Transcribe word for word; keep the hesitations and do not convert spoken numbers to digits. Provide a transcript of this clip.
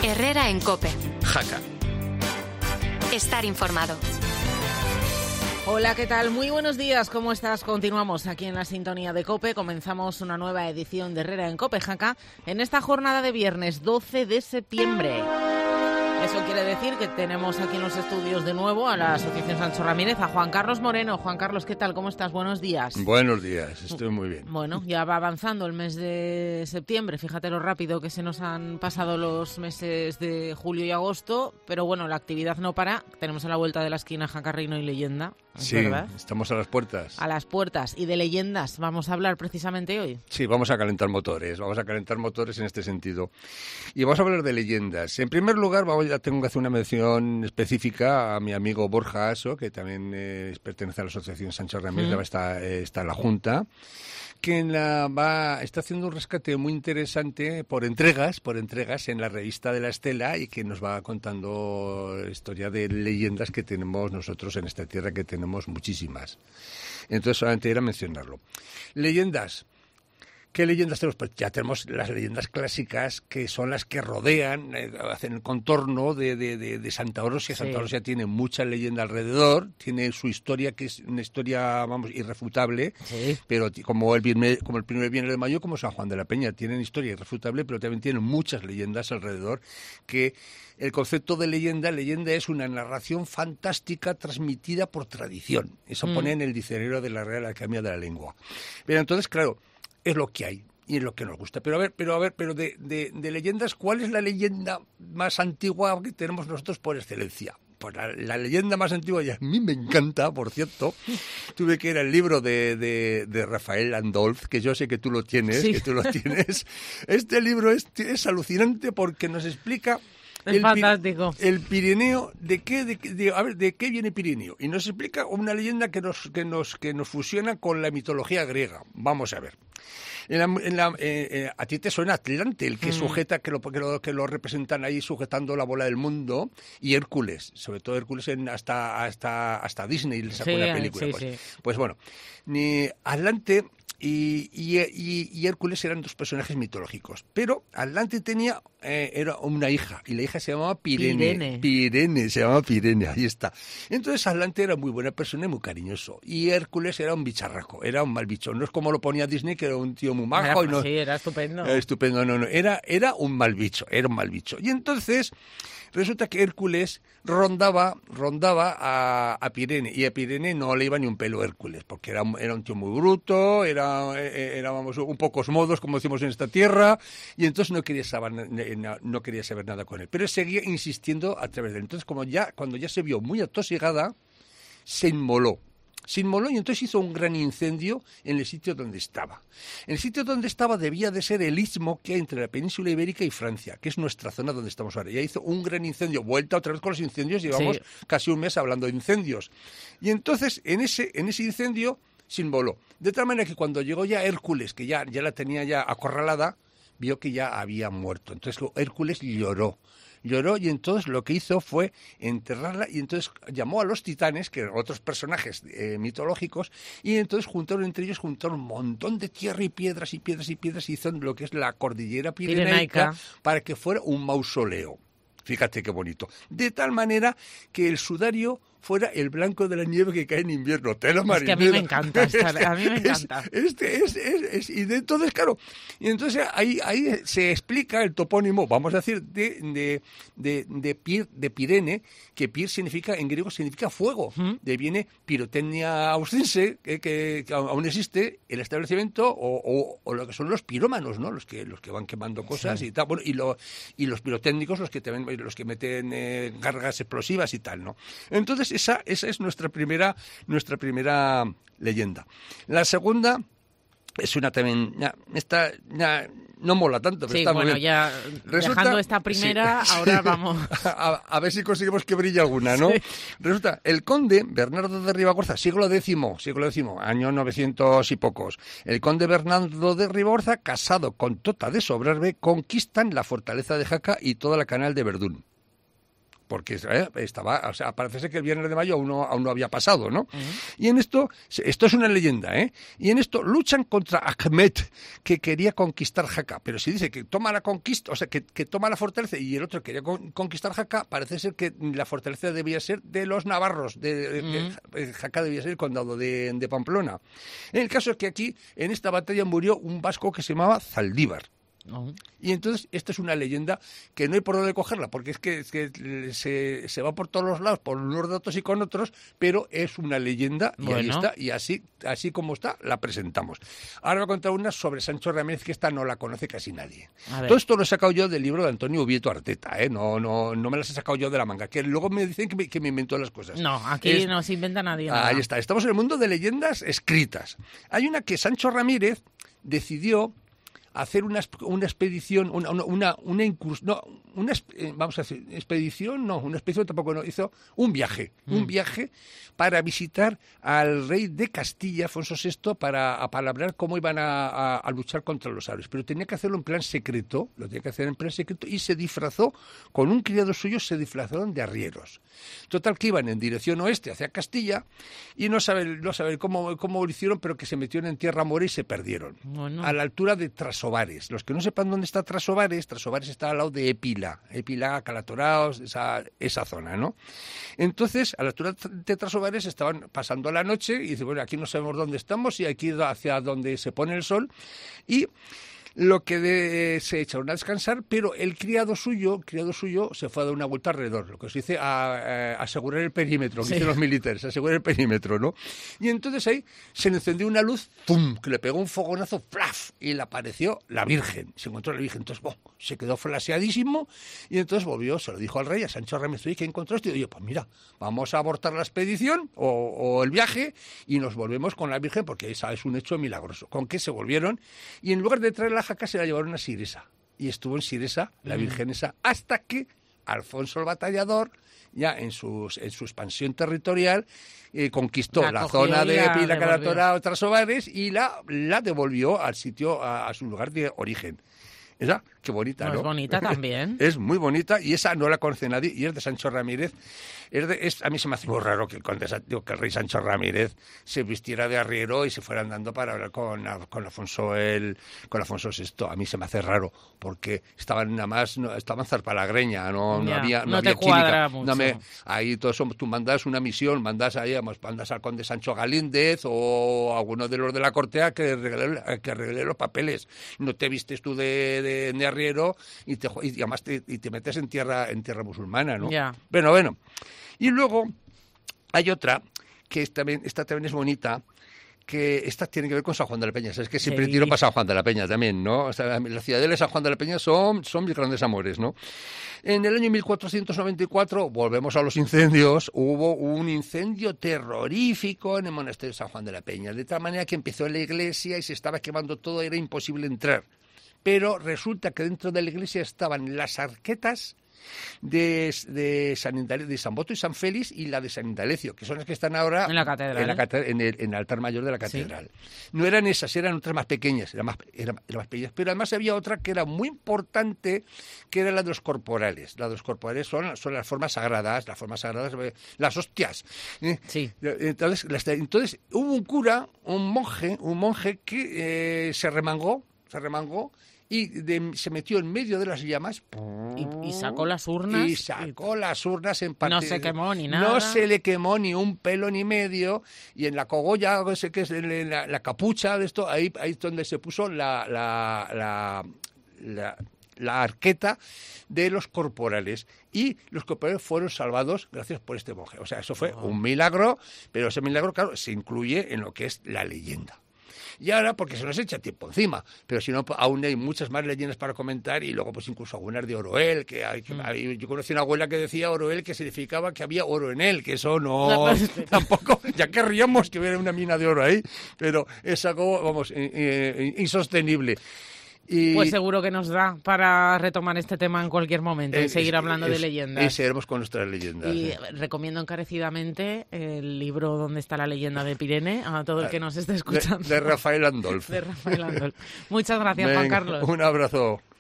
Herrera en COPE. Jaca. Estar informado. Hola, ¿qué tal? Muy buenos días, ¿cómo estás? Continuamos aquí en la sintonía de COPE. Comenzamos una nueva edición de Herrera en COPE, Jaca, en esta jornada de viernes doce de septiembre. Eso quiere decir que tenemos aquí en los estudios de nuevo a la Asociación Sancho Ramírez, a Juan Carlos Moreno. Juan Carlos, ¿qué tal? ¿Cómo estás? Buenos días. Buenos días, estoy muy bien. Bueno, ya va avanzando el mes de septiembre. Fíjate lo rápido que se nos han pasado los meses de julio y agosto. Pero bueno, la actividad no para. Tenemos a la vuelta de la esquina Jaca, Reino y Leyenda. Sí, ¿verdad? Estamos a las puertas. A las puertas. ¿Y de leyendas vamos a hablar precisamente hoy? Sí, vamos a calentar motores. Vamos a calentar motores en este sentido. Y vamos a hablar de leyendas. En primer lugar, vamos, ya tengo que hacer una mención específica a mi amigo Borja Aso, que también eh, pertenece a la Asociación Sancho Ramírez, mm. está, eh, está en la Junta, que en la va está haciendo un rescate muy interesante por entregas, por entregas en la revista de La Estela, y que nos va contando la historia de leyendas que tenemos nosotros en esta tierra, que tenemos muchísimas. Entonces solamente era mencionarlo. Leyendas. ¿Qué leyendas tenemos? Pues ya tenemos las leyendas clásicas, que son las que rodean, eh, hacen el contorno de, de, de, de Santa Orosia. Sí. Santa Orosia tiene mucha leyenda alrededor, tiene su historia, que es una historia, vamos, irrefutable, sí. Pero como el, viernes, como el primer viernes de mayo, como San Juan de la Peña, tienen historia irrefutable, pero también tienen muchas leyendas alrededor, que el concepto de leyenda, leyenda es una narración fantástica transmitida por tradición. Eso mm. pone en el diccionario de la Real Academia de la Lengua. Pero entonces, claro, es lo que hay y es lo que nos gusta. Pero a ver, pero a ver, pero de, de, de leyendas, ¿cuál es la leyenda más antigua que tenemos nosotros por excelencia? Pues la, la leyenda más antigua, y a mí me encanta, por cierto, tuve que ir al libro de, de, de Rafael Landolf, que yo sé que tú lo tienes, sí. que tú lo tienes. Este libro es, es alucinante porque nos explica... Es el fantástico. El Pirineo, ¿de qué, de, de, a ver, ¿de qué viene Pirineo? Y nos explica una leyenda que nos, que nos, que nos fusiona con la mitología griega. Vamos a ver. En la, en la, eh, eh, a ti te suena Atlante, el que mm. sujeta, que lo, que, lo, que lo representan ahí sujetando la bola del mundo, y Hércules, sobre todo Hércules en, hasta, hasta, hasta Disney le sacó sí, una película. Sí, pues, sí. pues bueno, ni Atlante... Y, y, y, y Hércules eran dos personajes mitológicos, pero Atlante tenía eh, era una hija, y la hija se llamaba Pirene. Pirene. Pirene, se llamaba Pirene, ahí está. Entonces Atlante era muy buena persona y muy cariñoso, y Hércules era un bicharraco, era un mal bicho. No es como lo ponía Disney, que era un tío muy majo. Era, y no, sí, era estupendo. Era estupendo, no, no, era, era un mal bicho, era un mal bicho. Y entonces... resulta que Hércules rondaba rondaba a, a Pirene, y a Pirene no le iba ni un pelo Hércules, porque era, era un tío muy bruto, era, era vamos, un pocos modos, como decimos en esta tierra, y entonces no quería saber, no quería saber nada con él. Pero él seguía insistiendo a través de él. Entonces, como ya, cuando ya se vio muy atosigada, se inmoló. Se inmoló y entonces hizo un gran incendio en el sitio donde estaba. En el sitio donde estaba debía de ser el istmo que hay entre la península ibérica y Francia, que es nuestra zona donde estamos ahora. Ya hizo un gran incendio, vuelta otra vez con los incendios, llevamos sí. casi un mes hablando de incendios. Y entonces en ese, en ese incendio se inmoló. De tal manera que cuando llegó ya Hércules, que ya, ya la tenía ya acorralada, vio que ya había muerto. Entonces Hércules lloró. Lloró, y entonces lo que hizo fue enterrarla, y entonces llamó a los titanes, que eran otros personajes eh, mitológicos, y entonces juntaron entre ellos juntaron un montón de tierra y piedras y piedras y piedras, y hicieron lo que es la cordillera pirenaica, para que fuera un mausoleo. Fíjate qué bonito. De tal manera que el sudario fuera el blanco de la nieve que cae en invierno. Tela marinera. Es que a mí me encanta. Este, a mí me encanta. Este es, es, es, y de, entonces, claro, y entonces ahí, ahí se explica el topónimo, vamos a decir, de, de, de, de, Pir, de Pirene, que Pir significa, en griego significa fuego. ¿Mm? De viene pirotecnia austense, que, que, que aún existe el establecimiento, o, o, o lo que son los pirómanos, ¿no? Los que, los que van quemando cosas, sí. y tal. Bueno, y, lo, y los pirotécnicos, los que también, los que meten eh, cargas explosivas y tal, ¿no? Entonces, esa, esa es nuestra primera, nuestra primera leyenda. La segunda es una también, ya, esta ya no mola tanto, pero sí, está bueno, muy bien. Ya Resulta, dejando esta primera, sí, ahora sí, vamos. A, a ver si conseguimos que brille alguna, ¿no? Sí. Resulta, el conde Bernardo de Ribagorza, siglo décimo, siglo décimo, año novecientos y pocos, el conde Bernardo de Ribagorza, casado con Tota de Sobrarbe, conquistan la fortaleza de Jaca y toda la canal de Verdún. porque ¿eh? estaba, o sea, parece ser que el viernes de mayo aún no, aún no había pasado, ¿no? Uh-huh. Y en esto, esto es una leyenda, ¿eh? Y en esto luchan contra Ahmed, que quería conquistar Jaca, pero si dice que toma la conquista, o sea, que, que toma la fortaleza y el otro quería con, conquistar Jaca, parece ser que la fortaleza debía ser de los navarros, de, uh-huh. de, de Jaca debía ser el condado de, de Pamplona. En el caso es que aquí, en esta batalla murió un vasco que se llamaba Zaldívar. Uh-huh. Y entonces esta es una leyenda que no hay por dónde cogerla, porque es que, es que se, se va por todos los lados, por unos datos y con otros, pero es una leyenda y bueno. ahí está, y así, así como está, la presentamos. Ahora voy a contar una sobre Sancho Ramírez, que esta no la conoce casi nadie. Todo esto lo he sacado yo del libro de Antonio Ubieto Arteta, ¿eh? no, no, no me las he sacado yo de la manga, que luego me dicen que me, que me invento las cosas. No, aquí es, no se inventa nadie. Ahí nada. está, estamos en el mundo de leyendas escritas. Hay una que Sancho Ramírez decidió hacer una, una expedición, una, una, una incursión, no, una, vamos a decir, expedición, no, una expedición tampoco, no, hizo un viaje, mm. un viaje para visitar al rey de Castilla, Afonso sexto, para apalabrar cómo iban a, a, a luchar contra los árabes. Pero tenía que hacerlo en plan secreto, lo tenía que hacer en plan secreto, y se disfrazó, con un criado suyo, se disfrazaron de arrieros. Total, que iban en dirección oeste, hacia Castilla, y no saben no sabe cómo, cómo lo hicieron, pero que se metieron en tierra mora y se perdieron. Bueno. A la altura de Trasovares. Los que no sepan dónde está Trasovares, Trasovares está al lado de Épila, Épila, Calatoraos, esa, esa zona, ¿no? Entonces, a la altura de Trasovares estaban pasando la noche y dicen, bueno, aquí no sabemos dónde estamos y hay que ir hacia donde se pone el sol, y lo que de, se echaron a descansar, pero el criado suyo, criado suyo se fue a dar una vuelta alrededor, lo que se dice a, a asegurar el perímetro, que sí. dicen los militares, asegurar el perímetro, ¿no? Y entonces ahí se le encendió una luz, ¡pum!, que le pegó un fogonazo, ¡plaf!, y le apareció la Virgen, se encontró la Virgen, entonces, ¡bom!, se quedó flaseadísimo, y entonces volvió, se lo dijo al rey, a Sancho Ramírez, ¿qué encontraste? Y dijo, pues mira, vamos a abortar la expedición, o, o el viaje, y nos volvemos con la Virgen, porque esa es un hecho milagroso. ¿Con qué se volvieron? Y en lugar de traer la Jaca, se la llevaron a Siresa. Y estuvo en Siresa, la Virgen esa, hasta que Alfonso el Batallador, ya en, sus, en su expansión territorial, eh, conquistó la, la zona de Épila, Calatoraos, Trasovares, y la, la devolvió al sitio, a, a su lugar de origen. Esa, qué bonita, ¿no? Es bonita también. Es muy bonita, y esa no la conoce nadie, y es de Sancho Ramírez. Es de, es, a mí se me hace muy raro que el, conde, digo, que el rey Sancho Ramírez se vistiera de arriero y se fuera andando para hablar con, con Afonso el con Afonso sexto. A mí se me hace raro, porque estaban nada más, no, estaban zarpalagreña, no, no había no, no había te química. Cuadra mucho. No me, ahí todo eso, tú mandas una misión, mandas ahí, mandas al conde Sancho Galíndez o a alguno de los de la corte que arregle, que arregle los papeles. No te vistes tú de, de, de arriero y te y además te, y te metes en tierra en tierra musulmana, ¿no? Yeah. Bueno, bueno. Y luego hay otra que es también, esta también es bonita, que esta tiene que ver con San Juan de la Peña. Es que siempre sí. tiro para San Juan de la Peña también, ¿no? O sea, la ciudadela de San Juan de la Peña son, son mis grandes amores, ¿no? En el año mil cuatrocientos noventa y cuatro, volvemos a los incendios, hubo un incendio terrorífico en el monasterio de San Juan de la Peña, de tal manera que empezó la iglesia y se estaba quemando todo, era imposible entrar. Pero resulta que dentro de la iglesia estaban las arquetas de, de, San Indalecio, de San Boto y San Félix, y la de San Indalecio, que son las que están ahora en la catedral, en, la catedral, en, el, en el altar mayor de la catedral. Sí. No eran esas, eran otras más pequeñas, eran más, eran, eran más pequeñas, pero además había otra que era muy importante, que era la de los corporales. La de los corporales son, son las formas sagradas, las formas sagradas, las hostias. Sí. Entonces, las, entonces hubo un cura, un monje, un monje que eh, se remangó, se remangó, y de, se metió en medio de las llamas y, y sacó las urnas y sacó las urnas en parte, no se quemó ni nada, no se le quemó ni un pelo ni medio, y en la cogolla, ese que es la, la capucha de esto, ahí, ahí es donde se puso la la, la, la la arqueta de los corporales, y los corporales fueron salvados gracias por este monje. O sea, eso fue oh. un milagro, pero ese milagro, claro, se incluye en lo que es la leyenda. Y ahora, porque se nos echa tiempo encima, pero si no, aún hay muchas más leyendas para comentar, y luego pues incluso algunas de Oroel, que hay, que mm. hay, yo conocí una abuela que decía Oroel, que significaba que había oro en él, que eso no, tampoco, ya querríamos que hubiera una mina de oro ahí, pero es algo, vamos, eh, eh, insostenible. Y pues seguro que nos da para retomar este tema en cualquier momento, eh, y seguir hablando es, de leyendas. Y seguiremos con nuestras leyendas. Y eh. recomiendo encarecidamente el libro Donde está la leyenda de Pirene a todo el que nos esté escuchando. De, de Rafael Andolf. De Rafael Andolf. Muchas gracias, Venga, Juan Carlos. Un abrazo.